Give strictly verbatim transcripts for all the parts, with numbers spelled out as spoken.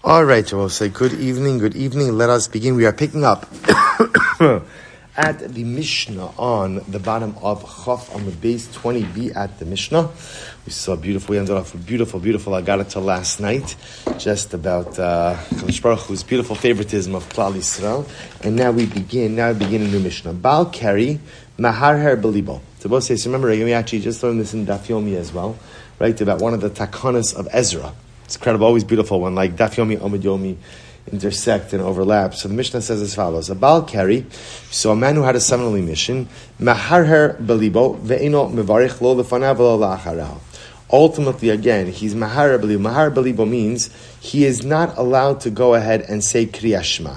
All right, so we'll say good evening, good evening. Let us begin. We are picking up at the Mishnah on the bottom of Chaf on the base twenty b at the Mishnah. We saw beautiful, we ended off with beautiful, beautiful Agarata last night, just about uh, Kadosh Baruch Hu's beautiful favoritism of Klal Yisrael. And now we begin, now we begin a new Mishnah. Baal Keri, Maharher Belibo. So both say, so remember, we actually just learned this in Daf Yomi as well, right, about one of the takanas of Ezra. It's incredible, always beautiful when like Daf Yomi, Omid Yomi intersect and overlap. So the Mishnah says as follows: a Baal Keri, so a man who had a seminal emission, Maharher Belibo, ve'ino mevarich lo lefanav lo la'acharav. Ultimately, again, he's Maharher Belibo. Maharher Belibo means he is not allowed to go ahead and say Kriyat Shema.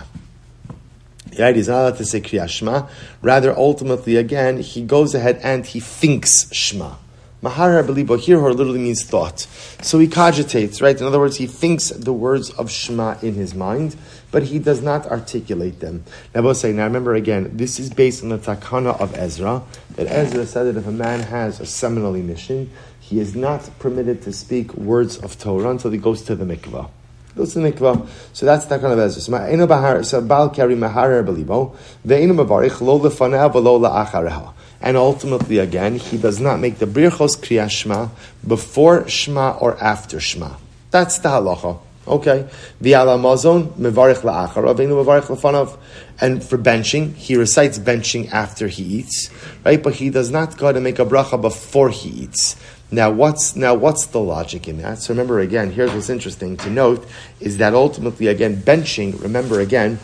Right? He's not allowed to say Kriyat Shema. Rather, ultimately, again, he goes ahead and he thinks Shema. Maharher Belibo here literally means thought. So he cogitates, right? In other words, he thinks the words of Shema in his mind, but he does not articulate them. Now, both say, now remember again, this is based on the takana of Ezra, that Ezra said that if a man has a seminal emission, he is not permitted to speak words of Torah until he goes to the mikvah. Goes to the mikvah. So that's the takana of Ezra. So Baal Keri Maharher Belibo, ve'inu mevarich lo lefanav v'lo la'achareha. And ultimately, again, he does not make the Birchos Kriyat Shema before Shema or after Shema. That's the halacha. Okay. V'ala mazon mevarich la'acharav, ve'inu mevarich lefanav. And for benching, he recites benching after he eats, right? But he does not go to make a bracha before he eats. Now, what's now what's the logic in that? So remember again, here's what's interesting to note is that ultimately, again, benching. Remember again,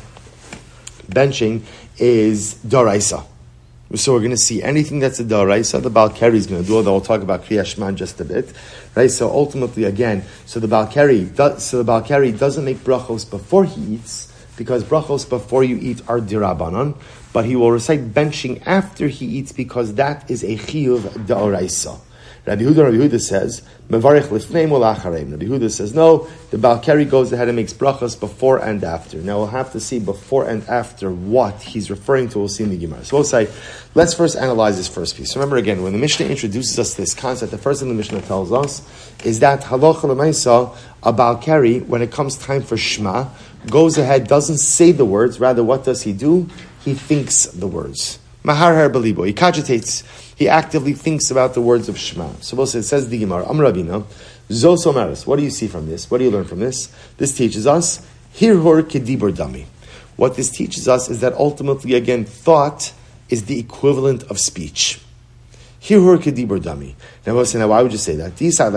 benching is doraisa. So we're going to see anything that's a daraisa, the Baal Keri is going to do, although we'll talk about Kriyat Shema in just a bit, right? So ultimately, again, so the Baal Keri, does, so the Baal Keri doesn't make brachos before he eats, because brachos before you eat are dirabanan, but he will recite benching after he eats because that is a chiyuv daraisa. Rabbi Yehuda, Rabbi Yehuda says, mevarich lifnei mo la'achareim. Rabbi Yehuda says, no, the Baal Keri goes ahead and makes brachas before and after. Now we'll have to see before and after what he's referring to. We'll see in the Gemara. So we'll say, let's first analyze this first piece. Remember again, when the Mishnah introduces us to this concept, the first thing the Mishnah tells us is that halacha l'maisa, a Baal Keri, when it comes time for Shema, goes ahead, doesn't say the words, rather what does he do? He thinks the words. Maharher Belibo, he cogitates, he actively thinks about the words of Shema. So we'll say, it says the Gemara, Am Rabina, Zos Omeres. What do you see from this? What do you learn from this? This teaches us, Hirhor Kedibur Dami. What this teaches us is that ultimately, again, thought is the equivalent of speech. Hirhor Kedibur Dami. Now we'll say, now why would you say that?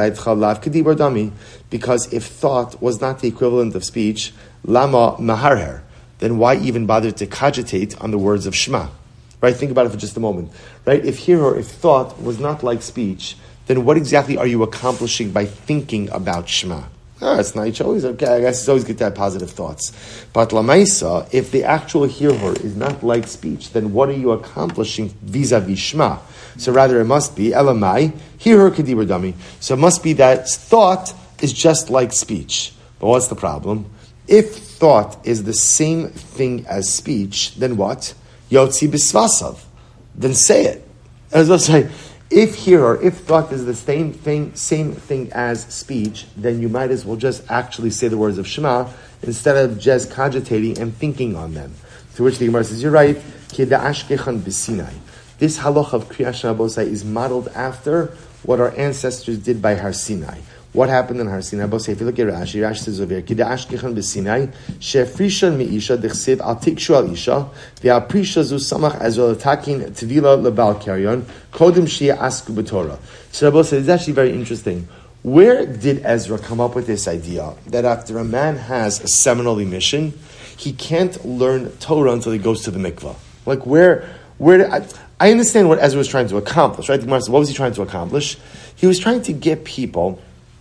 Kedibur Dami. Because if thought was not the equivalent of speech, Lama Maharher, then why even bother to cogitate on the words of Shema? Right? Think about it for just a moment. Right? If here or if thought was not like speech, then what exactly are you accomplishing by thinking about Shema? Oh, it's nice. Always okay. I guess it's always good to have positive thoughts. But lamaisa, if the actual hirhor is not like speech, then what are you accomplishing vis-a-vis Shema? So rather, it must be elamai hirhor kedibur dami. So it must be that thought is just like speech. But what's the problem? If thought is the same thing as speech, then what? Yotzi bisvasav, then say it. As I say, if here or if thought is the same thing, same thing as speech, then you might as well just actually say the words of Shema instead of just cogitating and thinking on them. To which the Gemara says, "You're right." Kida'ashkechan b'Sinai. This halacha of Kriyat Shema Bosai is modeled after what our ancestors did by Har Sinai. What happened in Har Sinai? If you look at Rashi, Rashi says over here, Kida'ash kichan b'Sinai, she'frishan mi'isha dechsev al tikshu al isha, ve'al prisha zu samach azol atakin tvila lebal karyon, kodim shia asku b'Torah. So Rabbi says, it's actually very interesting. Where did Ezra come up with this idea that after a man has a seminal emission, he can't learn Torah until he goes to the mikvah? Like where, where, I, I understand what Ezra was trying to accomplish, right? The Gemara says, what was he trying to accomplish? He was trying to get people,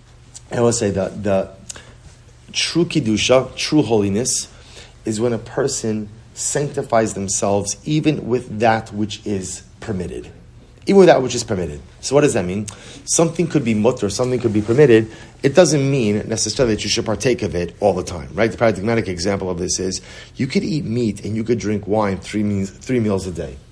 I will say that the true Kiddusha, true holiness, is when a person sanctifies themselves even with that which is permitted. Even with that which is permitted. So what does that mean? Something could be mutter, something could be permitted. It doesn't mean necessarily that you should partake of it all the time, right? The paradigmatic example of this is, you could eat meat and you could drink wine three meals, three meals a day.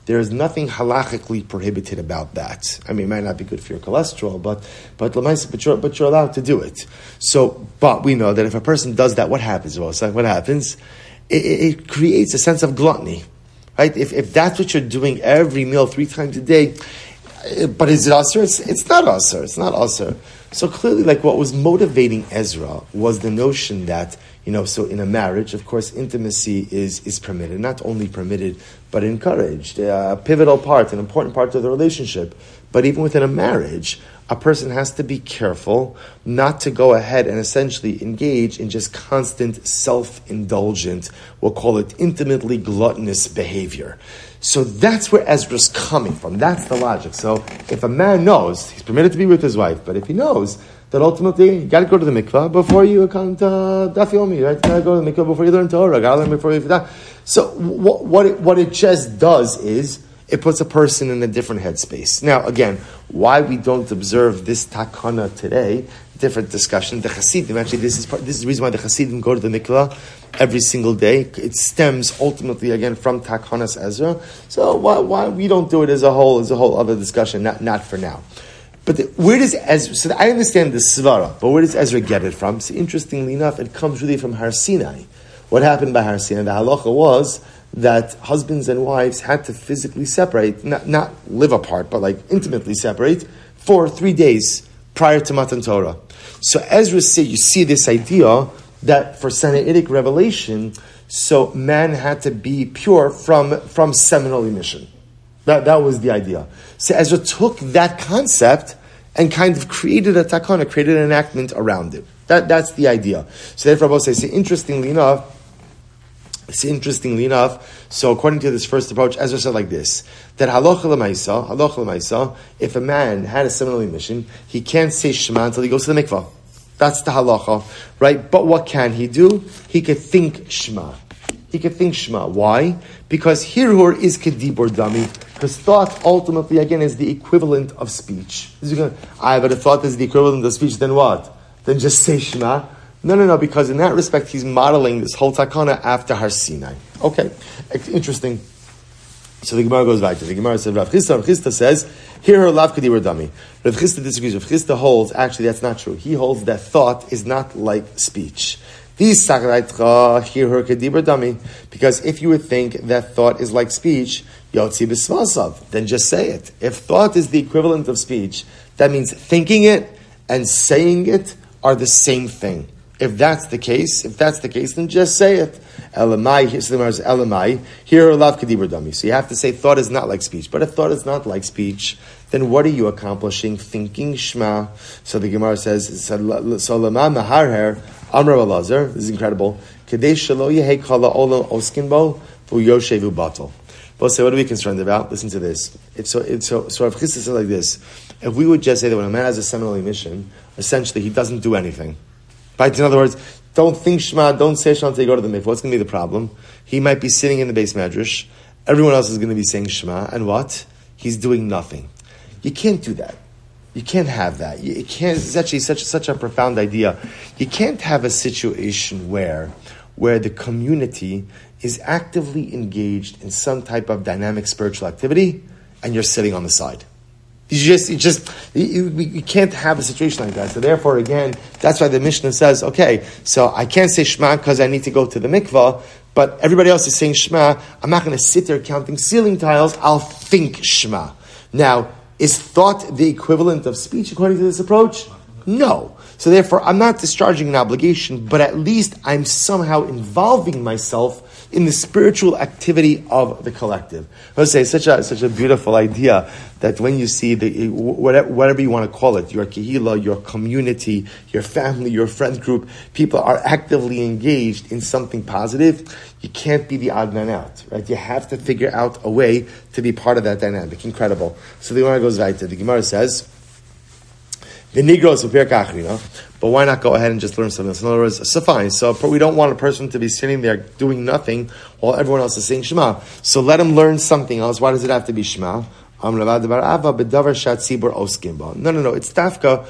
There is nothing halachically prohibited about that. I mean, it might not be good for your cholesterol, but but but you're, but you're allowed to do it. So, but we know that if a person does that, what happens? Well, what happens? It, it creates a sense of gluttony, right? If if that's what you're doing every meal three times a day, but is it asur? It's, it's not asur. It's not asur. So clearly, like what was motivating Ezra was the notion that, you know, so in a marriage, of course, intimacy is is permitted, not only permitted, but encouraged. A pivotal part, an important part of the relationship. But even within a marriage, a person has to be careful not to go ahead and essentially engage in just constant self-indulgent, we'll call it intimately gluttonous behavior. So that's where Ezra's coming from. That's the logic. So if a man knows, he's permitted to be with his wife, but if he knows that ultimately you got to go to the mikvah before you come to Daf Yomi, right? You got to go to the mikvah before you learn Torah. Got to learn before you do that. So what, what it, what it just does is it puts a person in a different headspace. Now, again, why we don't observe this takana today, different discussion. The Hasidim, actually, this is part, this is the reason why the Hasidim go to the mikvah every single day. It stems ultimately, again, from takanas Ezra. So why, why we don't do it as a whole is a whole other discussion, not, not for now. But the, where does Ezra, so I understand the svara, but where does Ezra get it from? So interestingly enough, it comes really from Har Sinai. What happened by Har Sinai? The halacha was that husbands and wives had to physically separate, not, not live apart, but like intimately separate, for three days prior to Matan Torah. So Ezra said, you see this idea that for Sinaitic revelation, so man had to be pure from, from seminal emission. That, that was the idea. So Ezra took that concept and kind of created a takana, created an enactment around it. That, that's the idea. So therefore, Rabbi says, interestingly enough, See, interestingly enough, so according to this first approach, Ezra said like this, that halacha l'maisa, halacha l'maisa, if a man had a seminal emission, he can't say Shema until he goes to the mikvah. That's the halacha, right? But what can he do? He could think Shema. He could think Shema. Why? Because hirhur is kedibur dami, because thought ultimately, again, is the equivalent of speech. I but if thought is the equivalent of speech, then what? Then just say Shema. No, no, no, because in that respect, he's modeling this whole takana after Har Sinai. Okay, interesting. So the Gemara goes back to the Gemara says, Rav Chisda, Rav Chisda says, here her lav kadibur dami. Rav Chisda disagrees. Rav Chisda holds, actually that's not true. He holds that thought is not like speech. These sakraitcha, hear her kadibur dami. Because if you would think that thought is like speech, yotzi b'svasav, then just say it. If thought is the equivalent of speech, that means thinking it and saying it are the same thing. If that's the case, if that's the case, then just say it. Elamai, Elamai, here are lav kadibur dami. So you have to say thought is not like speech. But if thought is not like speech, then what are you accomplishing? Thinking Shema. So the Gemara says, so lama maharher, Amr Elazar, this is incredible. Kadei shelo yehei kala olam oskin bo, vu yoshevu batal. Well, so what are we concerned about? Listen to this. It's so, it's so, so Rav Chisda said like this. If we would just say that when a man has a seminal emission, essentially he doesn't do anything. Right? In other words, don't think Shema, don't say Shema until you go to the mikvah. What's going to be the problem? He might be sitting in the base medrash. Everyone else is going to be saying Shema. And what? He's doing nothing. You can't do that. You can't have that. You can't, it's actually such, such a profound idea. You can't have a situation where, where the community is actively engaged in some type of dynamic spiritual activity and you're sitting on the side. You just, you just, you, you can't have a situation like that. So therefore, again, that's why the Mishnah says, okay, so I can't say Shema because I need to go to the mikvah, but everybody else is saying Shema. I'm not going to sit there counting ceiling tiles. I'll think Shema. Now, is thought the equivalent of speech according to this approach? No. So therefore, I'm not discharging an obligation, but at least I'm somehow involving myself in the spiritual activity of the collective. I would say such a such a beautiful idea that when you see the whatever, whatever you want to call it, your kehila, your community, your family, your friend group, people are actively engaged in something positive. You can't be the odd man out, right? You have to figure out a way to be part of that dynamic. Incredible. So the Gemara goes right to the Gemara says, the Negros of Pirkei Achrina, but why not go ahead and just learn something else? In other words, so fine. So we don't want a person to be sitting there doing nothing while everyone else is saying Shema. So let him learn something else. Why does it have to be Shema? No, no, no. It's tafka.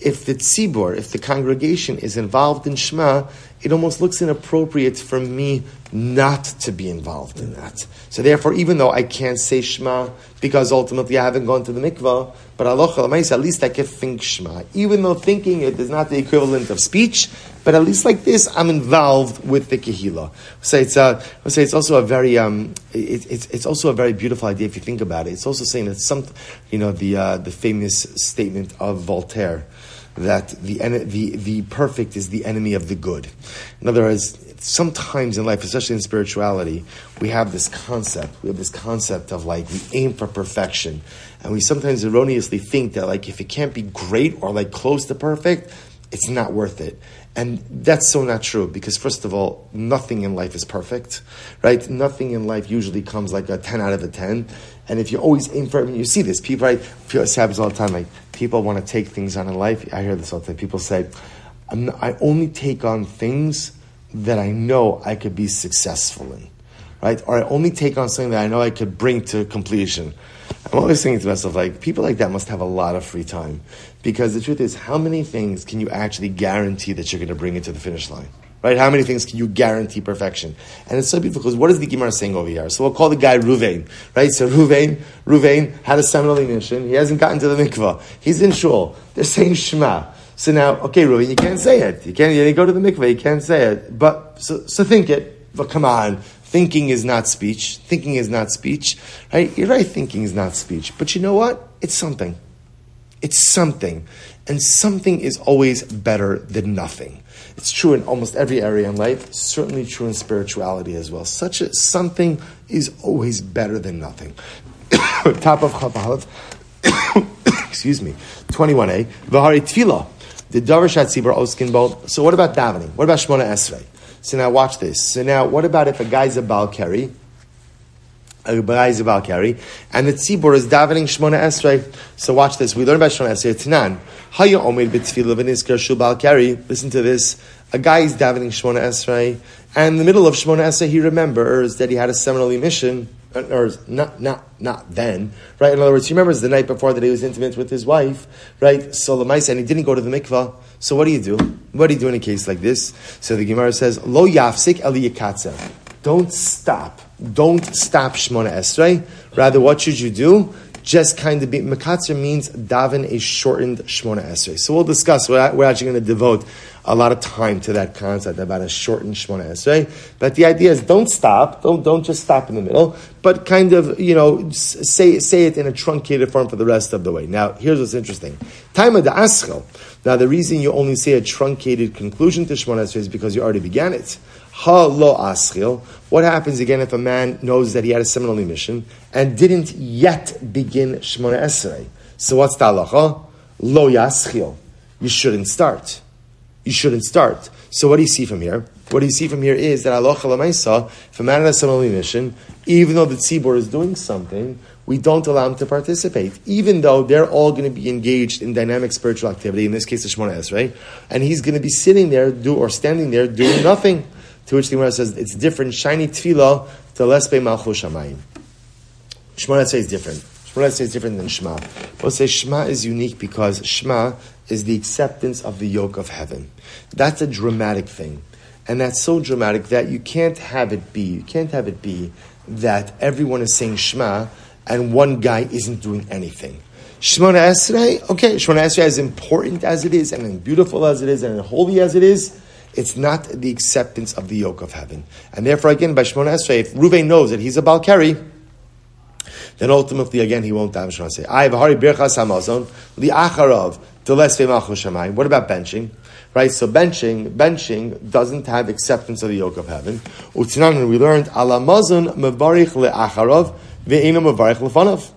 if the tzibur, if the congregation is involved in Shema, it almost looks inappropriate for me not to be involved in that. So therefore, even though I can't say Shema, because ultimately I haven't gone to the mikvah, but halacha l'maisa, at least I can think Shema. Even though thinking it is not the equivalent of speech, but at least like this, I'm involved with the kehillah. So it's a, I'll say it's also a very, um, it, it's it's also a very beautiful idea if you think about it. It's also saying that some, you know, the uh, the famous statement of Voltaire, that the, the the perfect is the enemy of the good. In other words, sometimes in life, especially in spirituality, we have this concept. We have this concept of like we aim for perfection, and we sometimes erroneously think that like if it can't be great or like close to perfect, it's not worth it. And that's so not true, because first of all, nothing in life is perfect, right? Nothing in life usually comes like a ten out of a ten. And if you always aim for it, I mean, you see this, people, right? It happens all the time, like people want to take things on in life. I hear this all the time. People say, I'm not, I only take on things that I know I could be successful in, right? Or I only take on something that I know I could bring to completion. I'm always thinking to myself, like, people like that must have a lot of free time. Because the truth is, how many things can you actually guarantee that you're going to bring it to the finish line? Right? How many things can you guarantee perfection? And it's so beautiful, because what is the Gemara saying over here? So we'll call the guy Ruvain, right? So Ruvain, Ruvain had a seminal mission. He hasn't gotten to the mikvah. He's in shul. They're saying Shema. So now, okay, Ruvain, you can't say it. You can't, you go to the mikvah, you can't say it. But, so, so think it. But come on. Thinking is not speech. Thinking is not speech. Right? You're right, thinking is not speech. But you know what? It's something. It's something. And something is always better than nothing. It's true in almost every area in life. Certainly true in spirituality as well. Such a something is always better than nothing. Top of Chavav. Excuse me. twenty-one A. V'hari tefillah. The davar shatzibur oskin bo. So what about davening? What about Shmona Esrei? So now watch this. So now what about if a guy's a Baal Keri? A guy's a Baal Keri, and the tzibur is davening Shmona Esrei. So watch this. We learn about Shmona Esrei. Tanan. Haya omed b'tefillah v'nizkar shul Baal Keri. Listen to this. A guy is davening Shmona Esrei, and in the middle of Shmona Esrei, he remembers that he had a seminal emission, or not, not, not then, right? In other words, he remembers the night before that he was intimate with his wife, right? So Lamaisa, and he didn't go to the mikvah. So what do you do? What do you do in a case like this? So the Gemara says, Lo yafsik el yikatzer. Don't stop. Don't stop Shmona Esrei. Rather, what should you do? Just kind of be, Mekatzer means daven a shortened Shmona Esrei. So we'll discuss, we're, we're actually going to devote a lot of time to that concept about a shortened Shmona Esrei. But the idea is don't stop, don't don't just stop in the middle, but kind of, you know, say say it in a truncated form for the rest of the way. Now, here's what's interesting. Taima da aschel. Now, the reason you only say a truncated conclusion to Shmona Esrei is because you already began it. Ha lo aschil. What happens again if a man knows that he had a seminal emission and didn't yet begin Shmona Esrei? So what's the halacha? Lo yaschil. You shouldn't start. You shouldn't start. So what do you see from here? What do you see from here is that halacha l'maisa, if a man has a seminal emission, even though the tzibur is doing something, we don't allow him to participate, even though they're all going to be engaged in dynamic spiritual activity, in this case the Shmona Esrei, and he's going to be sitting there do or standing there doing nothing. To which the Gemara says it's different. Shiny tefillah to lespe malchus shamayim. Shmona Esrei is different. Shmona Esrei is different than Shema. We'll say Shema is unique because Shema is the acceptance of the yoke of heaven. That's a dramatic thing, and that's so dramatic that you can't have it be. You can't have it be that everyone is saying Shema and one guy isn't doing anything. Shmona Esrei, okay, Shmona Esrei, as important as it is, and as beautiful as it is, and as holy as it is, it's not the acceptance of the yoke of heaven. And therefore, again, by Shmona Esrei, if Ruvain knows that he's a Baal Keri, then ultimately, again, he won't daven Shmona Esrei. I have a hari birchas hamazon li'acharav delesvei malchus shamayim. What about benching? Right, so benching, benching doesn't have acceptance of the yoke of heaven. Utzinan, we learned ala mazon mevarich le'acharav ve'eno mevarich lefanav.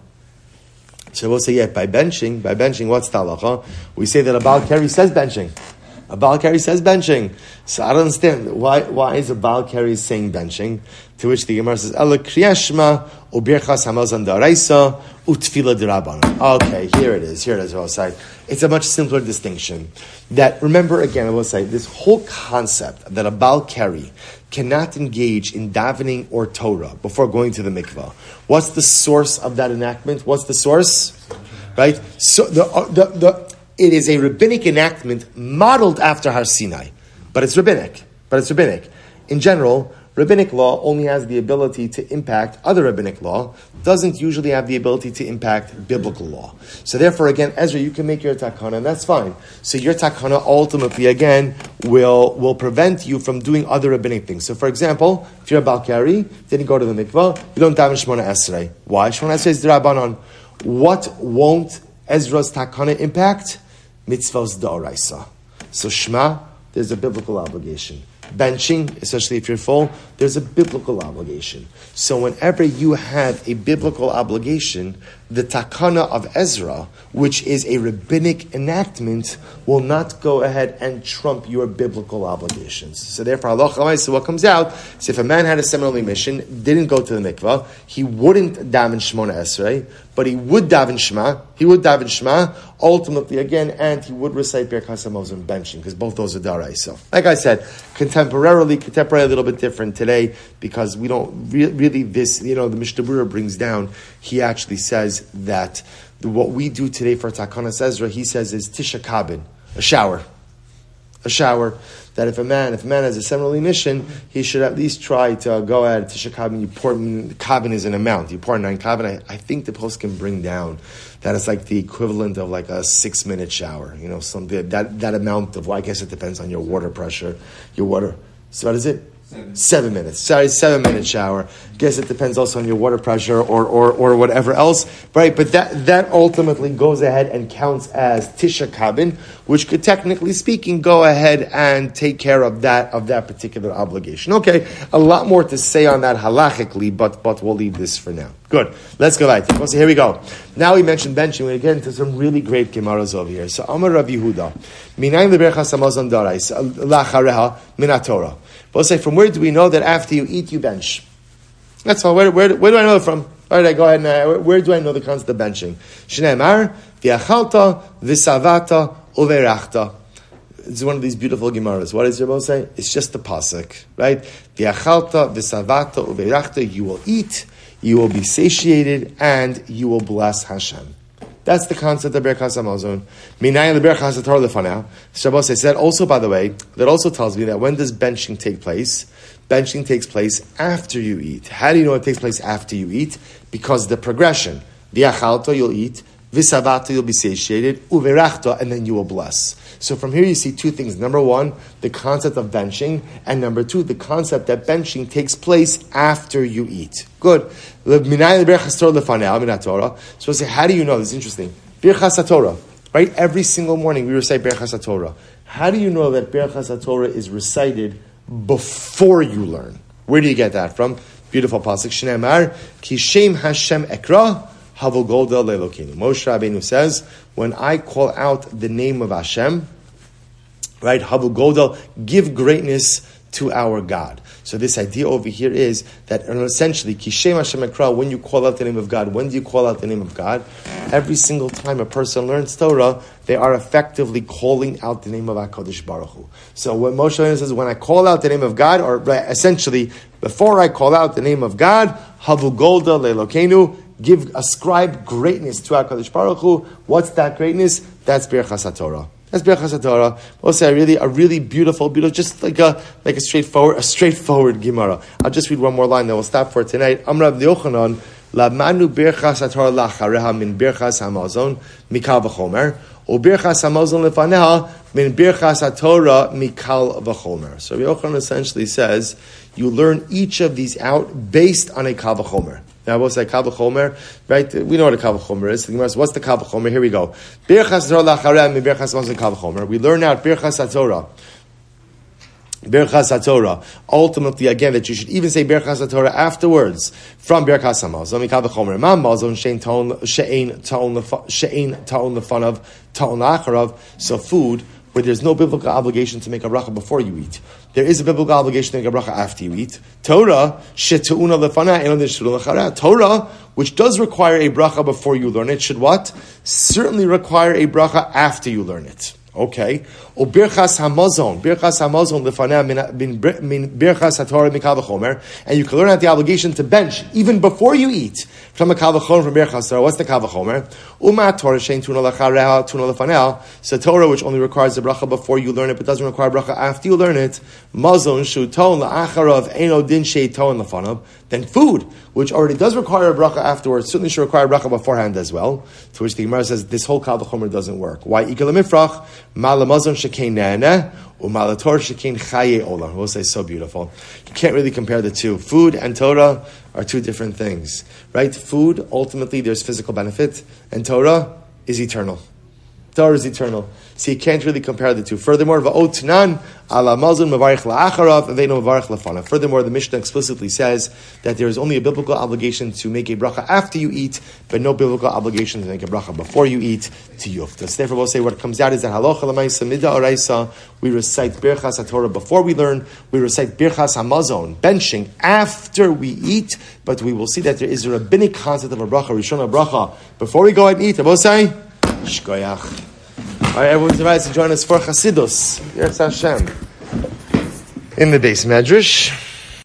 So we'll say, yeah, by benching, by benching, what's the halacha? We say that a Baal Keri says benching. A Baal Keri says benching. So I don't understand. Why Why is a Baal Keri saying benching? To which the Gemara says, Ela kriyashma ubirchas hamazon daraisa utfila derabbanan. Okay, here it is. Here it is. I will say it's a much simpler distinction. That, remember again, I will say, this whole concept that a Baal Keri cannot engage in davening or Torah before going to the mikvah. What's the source of that enactment? What's the source? Right? So the the, the it is a rabbinic enactment modeled after Har Sinai, but it's rabbinic. But it's rabbinic. In general, rabbinic law only has the ability to impact other rabbinic law, doesn't usually have the ability to impact biblical law. So therefore, again, Ezra, you can make your takana, and that's fine. So your takana ultimately, again, will, will prevent you from doing other rabbinic things. So for example, if you're a Balkari, didn't go to the mikvah, you don't daven Shemona Esrei. Why? Shemona Esrei is the Rabbanon. What won't Ezra's takana impact? Mitzvahs da'oraisa. So Shema, there's a biblical obligation. Benching, especially if you're full, there's a biblical obligation. So whenever you have a biblical obligation, the takana of Ezra, which is a rabbinic enactment, will not go ahead and trump your biblical obligations. So therefore, halacha, so what comes out is if a man had a seminary mission, didn't go to the mikvah, he wouldn't daven Shemona Esrei, but he would daven Shema, he would daven Shema, ultimately again, and he would recite Birkas Hamazon benching, because both those are daraisa. Like I said, contemporarily, contemporary a little bit different today, because we don't re- really this, you know, the Mishnah Berurah brings down, he actually says that what we do today for Takanas Ezra, he says is Tisha Kabin, a shower. A shower. That if a man, if a man has a seminal mission, he should at least try to go at Tisha Kabin. You pour, Kabin is an amount. You pour nine Kabin. I, I think the post can bring down that it's like the equivalent of like a six minute shower. You know, something that that amount of. Well, I guess it depends on your water pressure, your water. So what is it? Seven. Seven minutes. Sorry, seven minute shower. Guess it depends also on your water pressure or, or, or whatever else. Right, but that, that ultimately goes ahead and counts as Tisha Kabin, which could technically speaking go ahead and take care of that of that particular obligation. Okay, a lot more to say on that halachically, but but we'll leave this for now. Good. Let's go right. So here we go. Now we mentioned benching. We get into some really great gemaras over here. So Amar Rav Yehuda, Minayin leberchas hamazon darais lachareha min haTorah. We'll say, from where do we know that after you eat, you bench? That's all. Where, where, where do I know it from? All right, I go ahead and uh, where do I know the concept of benching? Shneimar v'achalta v'savata uverachta. It's one of these beautiful gemaras. What does Rabbi say? It's just the pasuk, right? V'achalta v'savata uverachta. You will eat, you will be satiated, and you will bless Hashem. That's the concept of Birkas Hamazon. Minayin leberchas haTorah lefanah. Shabbos said also, by the way, that also tells me that when does benching take place? Benching takes place after you eat. How do you know it takes place after you eat? Because the progression. V'achalta, you'll eat. V'savata, you'll be satiated. Uverachta, and then you will bless. So from here you see two things. Number one, the concept of benching. And number two, the concept that benching takes place after you eat. Good. So say, how do you know? This is interesting. Birchas HaTorah. Right? Every single morning we recite Birchas HaTorah. How do you know that Birchas HaTorah is recited before you learn? Where do you get that from? Beautiful pasuk. Shneimar, Ki Shem Hashem Ekra, Havogolda Le'Elokeinu. Moshe Rabbeinu says, when I call out the name of Hashem, right, Havogolda, give greatness to our God. So this idea over here is that essentially, Kishem Hashem Ekra, when you call out the name of God, when do you call out the name of God? Every single time a person learns Torah, they are effectively calling out the name of HaKadosh Baruch Hu. So when Moshe says, when I call out the name of God, or essentially, before I call out the name of God, Havu Golda Le'Elokeinu, give, ascribe greatness to HaKadosh Baruch Hu. What's that greatness? That's Birchas HaTorah. That's Birchas HaTorah. We'll say a really, a really beautiful, beautiful, just like a, like a straightforward, a straightforward Gemara. I'll just read one more line, then we'll stop for tonight. Amar Rav Yochanan, Lamanu Birchas HaTorah lachareha min Birchas Hamazon mikal v'chomer, or Birchas Hamazon lefaneha min Birchas HaTorah mikal v'chomer. So Rav Yochanan essentially says, you learn each of these out based on a kal v'chomer. Now, what's that kal v'chomer? Right? We know what a kal v'chomer is. What's the kal v'chomer? Here we go. Birchas HaTorah lachareh mi birchas hamazon kal v'chomer. We learn out Birchas HaTorah. Birchas HaTorah. Ultimately, again, that you should even say Birchas HaTorah afterwards from Birchas Hamazon mi kal v'chomer. Ma mazon she'ein ta'on lefanav ta'on la'acharav. So food where there's no biblical obligation to make a bracha before you eat. There is a biblical obligation to make a bracha after you eat. Torah, she'tu'una lefana, and on Torah, which does require a bracha before you learn it, should what? Certainly require a bracha after you learn it. Okay. or birchas hamazon, birchas hamazon lefaneh min birchas haTorah mikal v'chomer, and you can learn out the obligation to bench even before you eat from a kal v'chomer from birchas Torah. What's the kal v'chomer? Uma Torah shein tuna lachareha tuna lefaneh. So Torah which only requires the bracha before you learn it, but doesn't require bracha after you learn it. Mazon shu ton la'acharav eino din shei ton lefanav. Then food, which already does require a bracha afterwards, certainly should require a bracha beforehand as well. To which the Gemara says this whole kal v'chomer doesn't work. Why? Ikal mifrach malamazon shekein ne'eneh umalator shekein chaye olam. We'll say so beautiful. You can't really compare the two. Food and Torah are two different things, right? Food, ultimately, there's physical benefit, and Torah is eternal. Torah is eternal. So you can't really compare the two. Furthermore, va'otnan ala mazon mevarich la'acharav aveinu mevarich lefanav. Furthermore, the Mishnah explicitly says that there is only a biblical obligation to make a bracha after you eat, but no biblical obligation to make a bracha before you eat to yuftas. Therefore, we'll say what comes out is that halacha l'maisa mida oraisa. We recite birchas haTorah before we learn. We recite birchas hamazon, benching after we eat. But we will see that there is a rabbinic concept of a bracha, rishona bracha, before we go out and eat. We'll say shkoyach. All right, everyone's invited to join us for Chasidus. Yes, Hashem. In the base medrash.